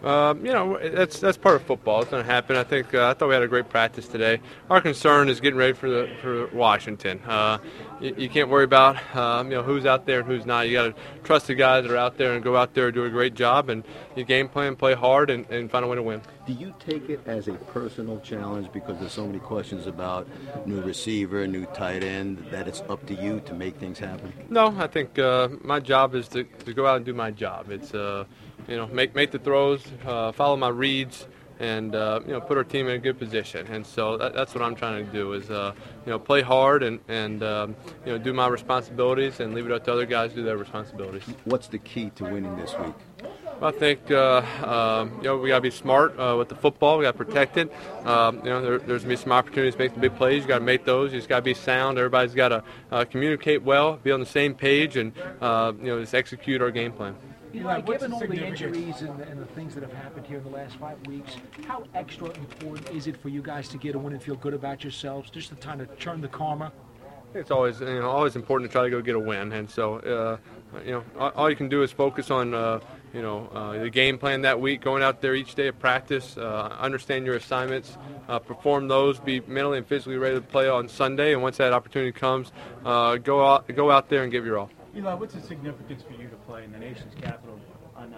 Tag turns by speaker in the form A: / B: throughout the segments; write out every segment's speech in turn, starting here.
A: That's part of football. It's going to happen. I thought we had a great practice today. Our concern is getting ready for Washington. You can't worry about who's out there and who's not. You got to trust the guys that are out there and go out there and do a great job and you game plan, play hard, and find a way to win.
B: Do you take it as a personal challenge because there's so many questions about new receiver, new tight end, that it's up to you to make things happen?
A: No, I think my job is to go out and do my job. It's make the throws, follow my reads, and put our team in a good position. And so that's what I'm trying to do is play hard and do my responsibilities and leave it up to other guys to do their responsibilities.
B: What's the key to winning this week?
A: I think we got to be smart with the football. We got to protect it. There's going to be some opportunities to make the big plays. You got to make those. You just got to be sound. Everybody's got to communicate well, be on the same page, and just execute our game plan.
C: Given all the injuries and the things that have happened here in the last 5 weeks, how extra important is it for you guys to get a win and feel good about yourselves, just the time to turn the karma?
A: It's always important to try to go get a win, and so all you can do is focus on the game plan that week, going out there each day of practice, understand your assignments, perform those, be mentally and physically ready to play on Sunday, and once that opportunity comes, go out there and give your all.
D: Eli, what's the significance for you to play in the nation's capital on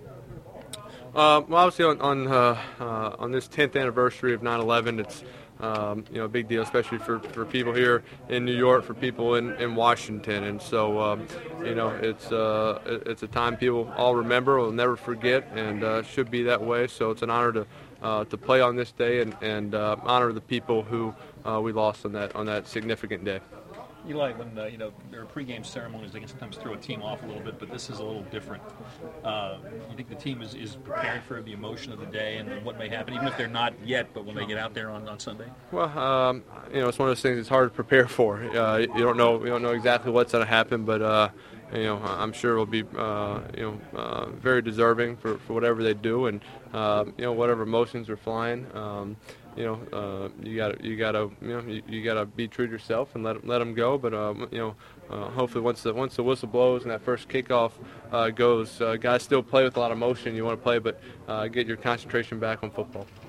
A: well, obviously on this 10th anniversary of 9/11, it's a big deal, especially for people here in New York, for people in Washington, and so it's a time people all remember, will never forget, and should be that way. So it's an honor to play on this day and honor the people who we lost on that significant day.
E: Eli, when there are pregame ceremonies, they can sometimes throw a team off a little bit, but this is a little different. You think the team is prepared for the emotion of the day and what may happen, even if they're not yet, but when they get out there on Sunday?
A: Well, it's one of those things that's hard to prepare for. We don't know exactly what's going to happen, but I'm sure we'll be very deserving for whatever they do, and whatever emotions are flying. You gotta be true to yourself and let them go. But hopefully once the whistle blows and that first kickoff goes, guys still play with a lot of emotion. You want to play, but get your concentration back on football.